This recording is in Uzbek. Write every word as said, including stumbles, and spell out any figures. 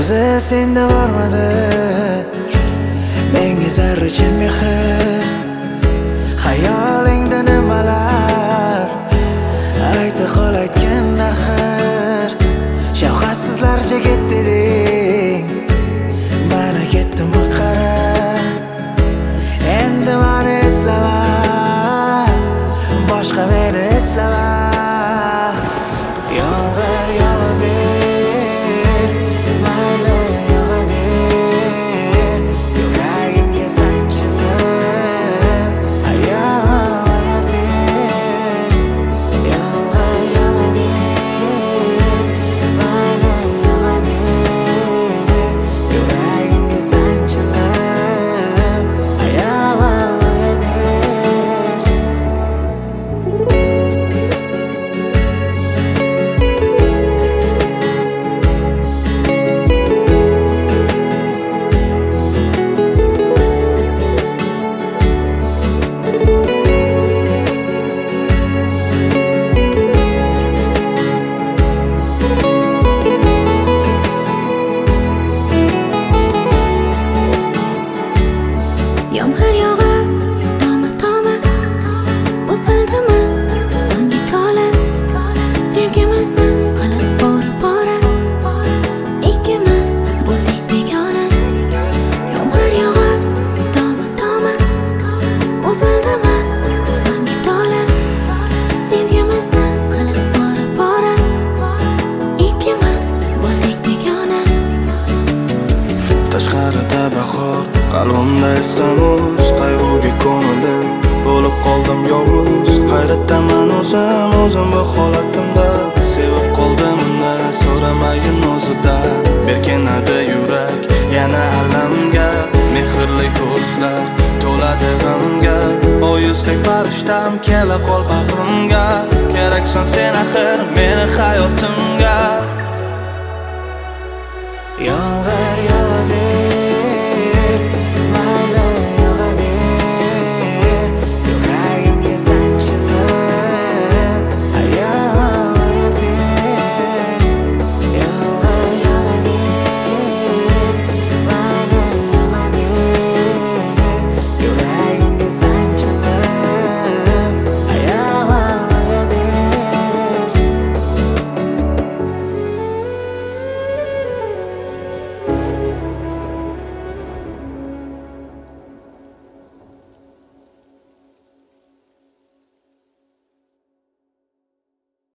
ko'zi senda bormadi menga zarracha mehr xayolingda nimalar ayta qol aytgan axir shafqatsizlarcha ket deding mana ketdim qara endi meni eslama boshqa meni eslama yomg'ir yog'aver mayli yog'aver yuragimga sanchilib ayolaver yomg'ir yog'aver mayli yog'aver yuragimga sanchilib ayolaver Yomg'ir yog'ib, toma-toma bosildimi so'nggi tola sevgimizni qilib bora-bora ikkimiz bo'ldik begona Yomg'ir yog'ib, toma-toma bosildimi so'nggi tola sevgimizni qilib bora-bora ikkimiz bo'ldik begona Tashqarida bahor, qalbimda esa muz qayg'uga ko'milib bo'lib qoldim yolg'iz hayratdaman o'zim o'zim bu holatimda sevib qoldimni so'ramayin o'zidan berkinadi yurak yana alamga mehrli ko'zlar to'ladi g'amga oyuzdek farishtam kela qol bag'rimga keraksan sen axir meni hayotimga Yo